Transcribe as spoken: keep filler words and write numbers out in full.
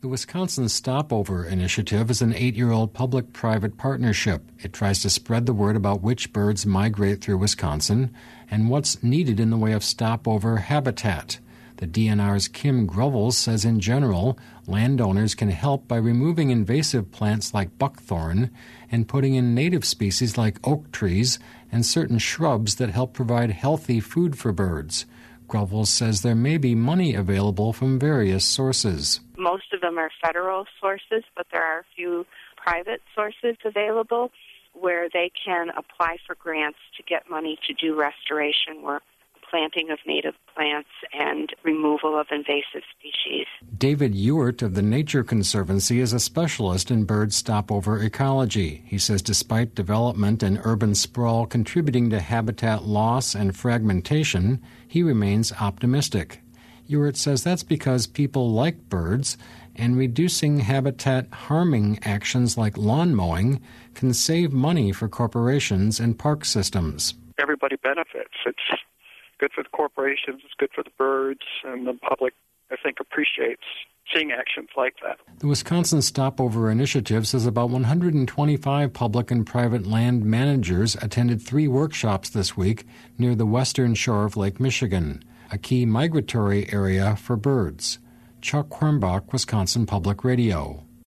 The Wisconsin Stopover Initiative is an eight-year-old public-private partnership. It tries to spread the word about which birds migrate through Wisconsin and what's needed in the way of stopover habitat. The D N R's Kim Grovels says in general, landowners can help by removing invasive plants like buckthorn and putting in native species like oak trees and certain shrubs that help provide healthy food for birds. Grovels says there may be money available from various sources. Most of them are federal sources, but there are a few private sources available where they can apply for grants to get money to do restoration work, planting of native plants, and removal of invasive species. David Ewert of the Nature Conservancy is a specialist in bird stopover ecology. He says despite development and urban sprawl contributing to habitat loss and fragmentation, he remains optimistic. Ewert says that's because people like birds, and reducing habitat-harming actions like lawn mowing can save money for corporations and park systems. Everybody benefits. It's good for the corporations, it's good for the birds, and the public, I think, appreciates seeing actions like that. The Wisconsin Stopover Initiative says about one hundred twenty-five public and private land managers attended three workshops this week near the western shore of Lake Michigan, a key migratory area for birds. Chuck Hornbach, Wisconsin Public Radio.